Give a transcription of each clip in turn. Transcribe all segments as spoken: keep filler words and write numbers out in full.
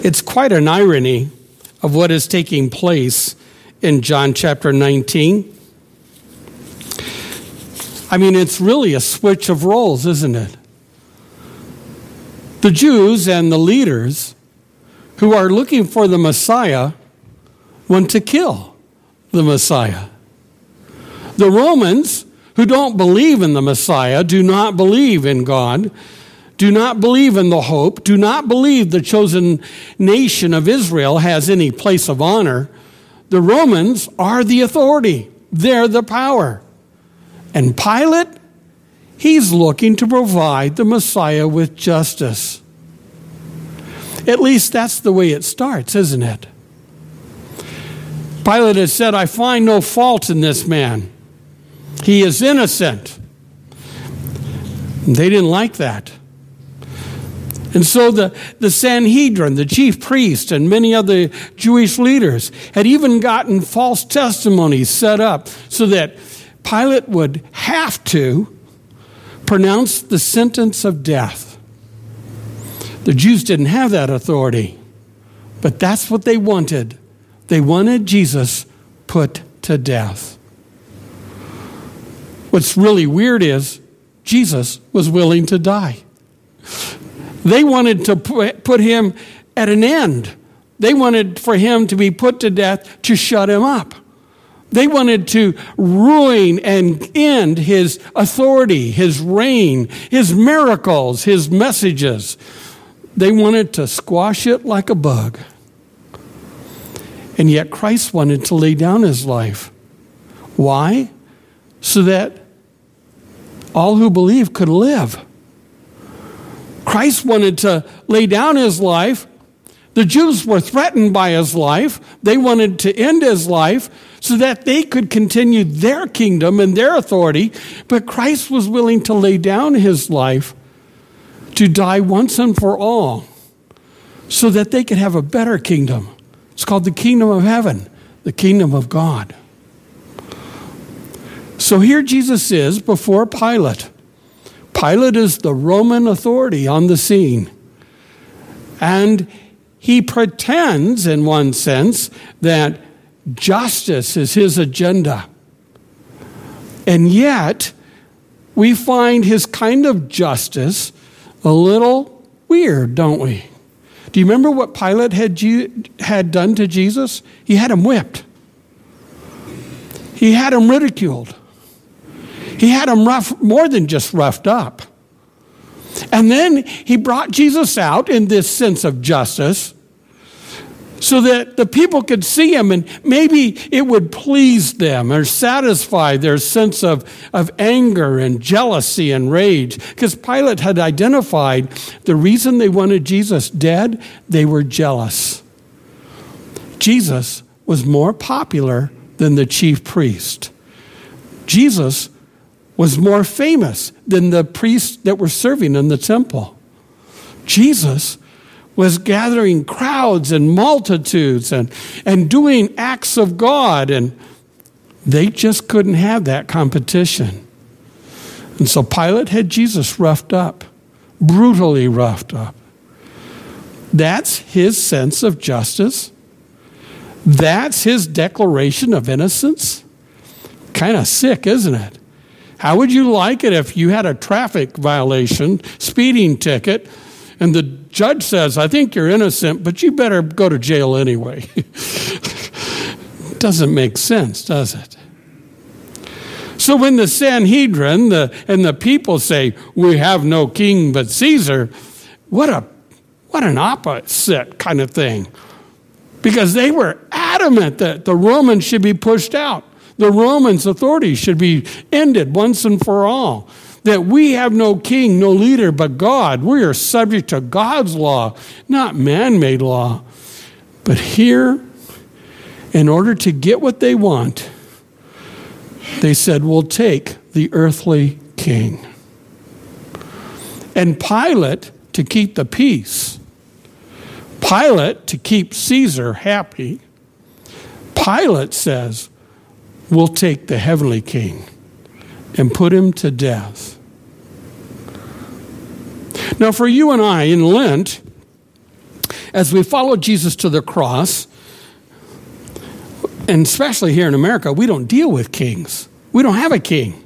It's quite an irony of what is taking place in John chapter nineteen. I mean, it's really a switch of roles, isn't it? The Jews and the leaders who are looking for the Messiah want to kill the Messiah. The Romans, who don't believe in the Messiah, do not believe in God, do not believe in the hope, do not believe the chosen nation of Israel has any place of honor. The Romans are the authority. They're the power. And Pilate, he's looking to provide the Messiah with justice. At least that's the way it starts, isn't it? Pilate has said, I find no fault in this man. He is innocent. They didn't like that. And so the, the Sanhedrin, the chief priest, and many other Jewish leaders had even gotten false testimonies set up so that Pilate would have to pronounce the sentence of death. The Jews didn't have that authority, but that's what they wanted. They wanted Jesus put to death. What's really weird is Jesus was willing to die. They wanted to put him at an end. They wanted for him to be put to death to shut him up. They wanted to ruin and end his authority, his reign, his miracles, his messages. They wanted to squash it like a bug. And yet Christ wanted to lay down his life. Why? So that all who believe could live. Christ wanted to lay down his life. The Jews were threatened by his life. They wanted to end his life so that they could continue their kingdom and their authority. But Christ was willing to lay down his life to die once and for all so that they could have a better kingdom. It's called the kingdom of heaven, the kingdom of God. So here Jesus is before Pilate. Pilate is the Roman authority on the scene. And he pretends, in one sense, that justice is his agenda. And yet, we find his kind of justice a little weird, don't we? Do you remember what Pilate had, had done to Jesus? He had him whipped. He had him ridiculed. He had him rough, more than just roughed up. And then he brought Jesus out in this sense of justice so that the people could see him and maybe it would please them or satisfy their sense of, of anger and jealousy and rage. Because Pilate had identified the reason they wanted Jesus dead, they were jealous. Jesus was more popular than the chief priest. Jesus was more famous than the priests that were serving in the temple. Jesus was gathering crowds and multitudes and, and doing acts of God, and they just couldn't have that competition. And so Pilate had Jesus roughed up, brutally roughed up. That's his sense of justice. That's his declaration of innocence. Kind of sick, isn't it? How would you like it if you had a traffic violation, speeding ticket, and the judge says, I think you're innocent, but you better go to jail anyway? Doesn't make sense, does it? So when the Sanhedrin the, and the people say, we have no king but Caesar, what a what an opposite kind of thing. Because they were adamant that the Romans should be pushed out. The Romans' authority should be ended once and for all. That we have no king, no leader but God. We are subject to God's law, not man-made law. But here, in order to get what they want, they said, we'll take the earthly king. And Pilate, to keep the peace, Pilate, to keep Caesar happy, Pilate says, we'll take the heavenly king and put him to death. Now, for you and I in Lent, as we follow Jesus to the cross, and especially here in America, we don't deal with kings. We don't have a king.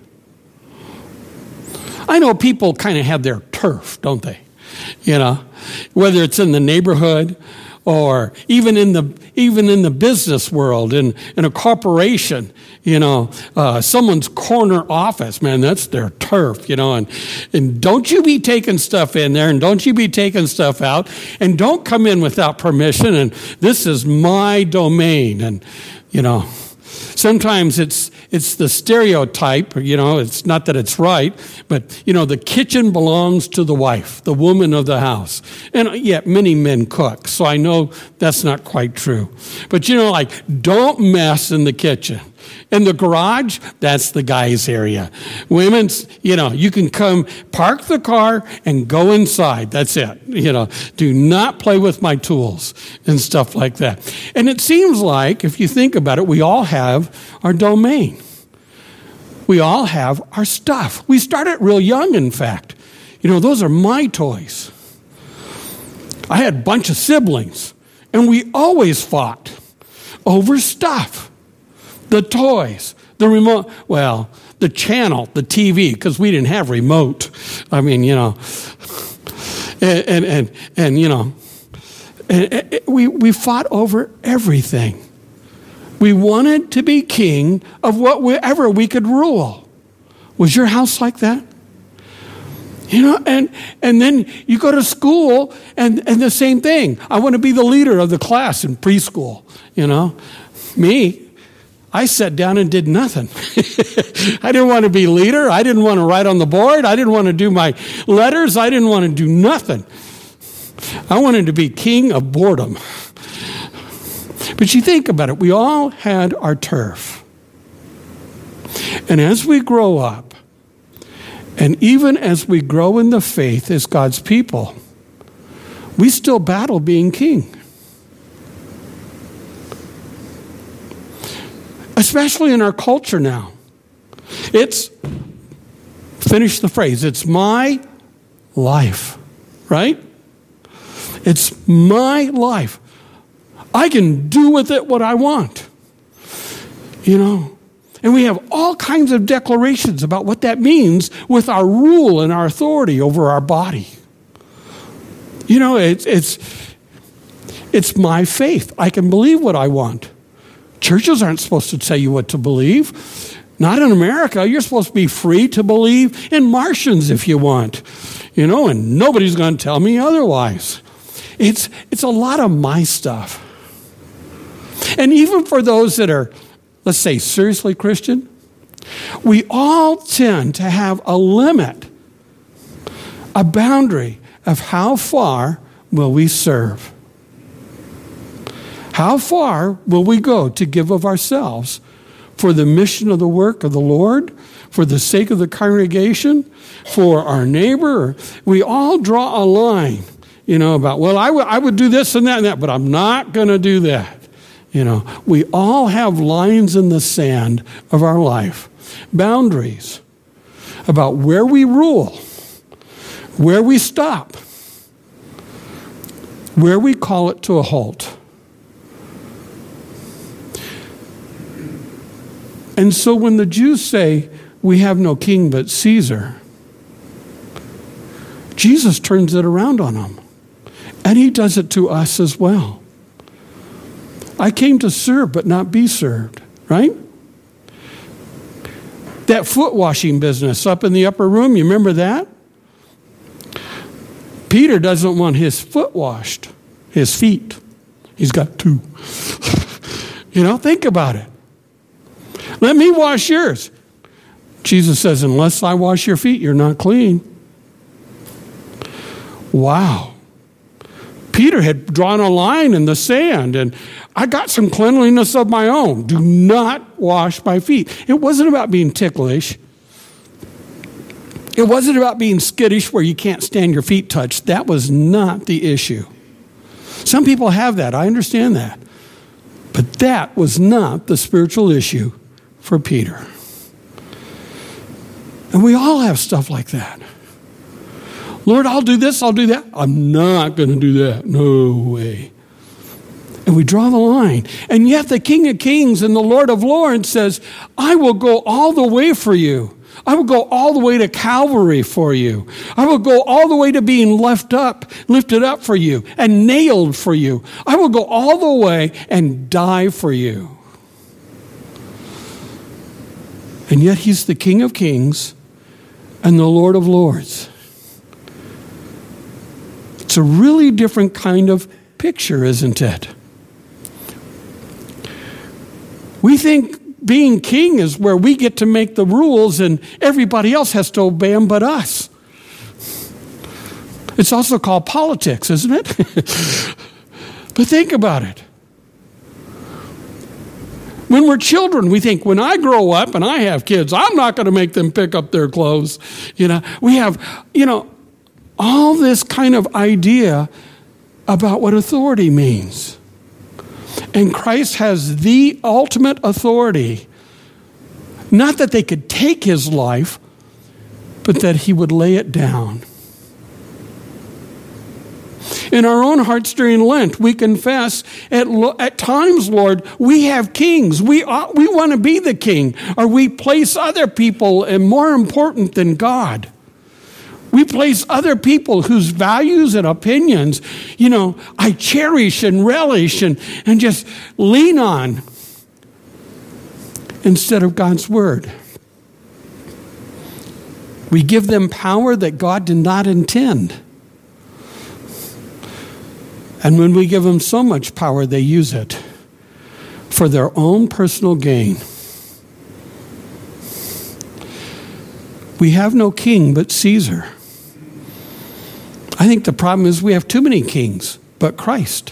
I know people kind of have their turf, don't they? You know, whether it's in the neighborhood or even in the even in the business world, in, in a corporation, you know, uh, someone's corner office, man, that's their turf, you know, and, and don't you be taking stuff in there, and don't you be taking stuff out, and don't come in without permission, and this is my domain, and, you know, sometimes it's it's the stereotype, you know, it's not that it's right, but, you know, the kitchen belongs to the wife, the woman of the house. And yet many men cook, so I know that's not quite true. But, you know, like, don't mess in the kitchen. In the garage, that's the guy's area. Women's, you know, you can come park the car and go inside. That's it. You know, do not play with my tools and stuff like that. And it seems like, if you think about it, we all have our domain. We all have our stuff. We start it real young, in fact. You know, those are my toys. I had a bunch of siblings, and we always fought over stuff. The toys, the remote, well, the channel, the T V, because we didn't have remote. I mean, you know, and, and, and, and you know, and, and we, we fought over everything. We wanted to be king of whatever we could rule. Was your house like that? You know, and and then you go to school, and, and the same thing. I want to be the leader of the class in preschool, you know. Me, I sat down and did nothing. I didn't want to be leader. I didn't want to write on the board. I didn't want to do my letters. I didn't want to do nothing. I wanted to be king of boredom. But you think about it. We all had our turf. And as we grow up, and even as we grow in the faith as God's people, we still battle being king. Especially in our culture now. It's, finish the phrase, it's my life, right? It's my life. I can do with it what I want. You know? And we have all kinds of declarations about what that means with our rule and our authority over our body. You know, it's it's it's my faith. I can believe what I want. Churches aren't supposed to tell you what to believe. Not in America. You're supposed to be free to believe in Martians if you want. You know, and nobody's going to tell me otherwise. It's it's a lot of my stuff. And even for those that are, let's say, seriously Christian, we all tend to have a limit, a boundary of how far will we serve. How far will we go to give of ourselves for the mission of the work of the Lord, for the sake of the congregation, for our neighbor? We all draw a line, you know, about, well, I, w- I would do this and that and that, but I'm not going to do that. You know, we all have lines in the sand of our life, boundaries about where we rule, where we stop, where we call it to a halt. And so when the Jews say, we have no king but Caesar, Jesus turns it around on them. And he does it to us as well. I came to serve but not be served, right? That foot washing business up in the upper room, you remember that? Peter doesn't want his foot washed, his feet. He's got two. You know, think about it. Let me wash yours. Jesus says, unless I wash your feet, you're not clean. Wow. Peter had drawn a line in the sand, and I got some cleanliness of my own. Do not wash my feet. It wasn't about being ticklish. It wasn't about being skittish where you can't stand your feet touched. That was not the issue. Some people have that. I understand that. But that was not the spiritual issue for Peter. And we all have stuff like that. Lord, I'll do this, I'll do that. I'm not going to do that. No way. And we draw the line. And yet the King of Kings and the Lord of Lords says, I will go all the way for you. I will go all the way to Calvary for you. I will go all the way to being lifted up, lifted up for you and nailed for you. I will go all the way and die for you. And yet he's the King of Kings and the Lord of Lords. It's a really different kind of picture, isn't it? We think being king is where we get to make the rules and everybody else has to obey them but us. It's also called politics, isn't it? But think about it. When we're children, we think, when I grow up and I have kids, I'm not going to make them pick up their clothes. You know, we have, you know, all this kind of idea about what authority means. And Christ has the ultimate authority. Not that they could take his life, but that he would lay it down. In our own hearts during Lent, we confess at, at times, Lord, we have kings. We ought, we want to be the king, or we place other people and more important than God. We place other people whose values and opinions, you know, I cherish and relish and, and just lean on instead of God's word. We give them power that God did not intend. And when we give them so much power, they use it for their own personal gain. We have no king but Caesar. I think the problem is we have too many kings but Christ.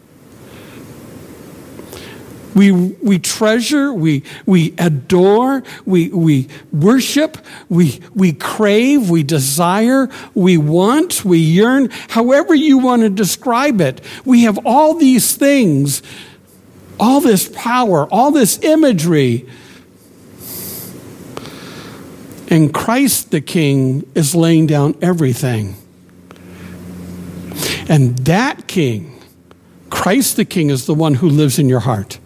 We we treasure, we we adore, we we worship, we we crave, we desire, we want, we yearn, however you want to describe it. We have all these things, all this power, all this imagery. And Christ the King is laying down everything. And that King, Christ the King, is the one who lives in your heart.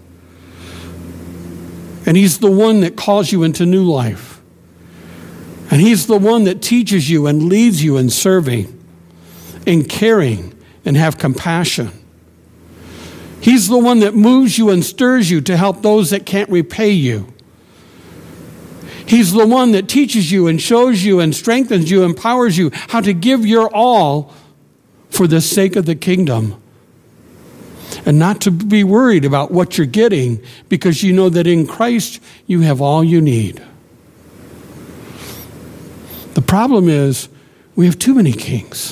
And he's the one that calls you into new life. And he's the one that teaches you and leads you in serving, in caring, and have compassion. He's the one that moves you and stirs you to help those that can't repay you. He's the one that teaches you and shows you and strengthens you, empowers you how to give your all for the sake of the kingdom. And not to be worried about what you're getting, because you know that in Christ you have all you need. The problem is we have too many kings.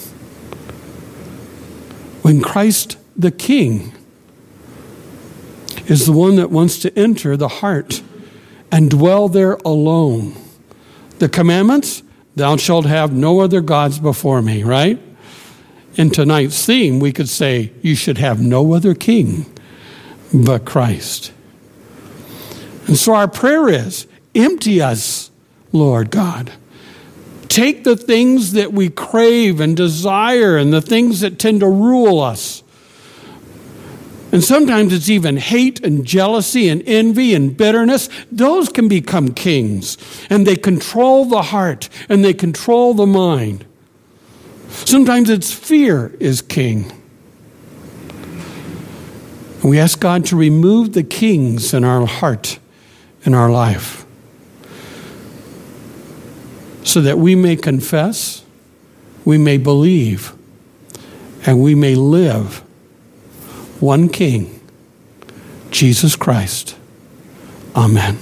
When Christ the King is the one that wants to enter the heart and dwell there alone. The commandments, thou shalt have no other gods before me, right? In tonight's theme, we could say, you should have no other king but Christ. And so our prayer is, empty us, Lord God. Take the things that we crave and desire and the things that tend to rule us. And sometimes it's even hate and jealousy and envy and bitterness. Those can become kings, and they control the heart and they control the mind. Sometimes it's fear is king. And we ask God to remove the kings in our heart, in our life, so that we may confess, we may believe, and we may live one King, Jesus Christ. Amen.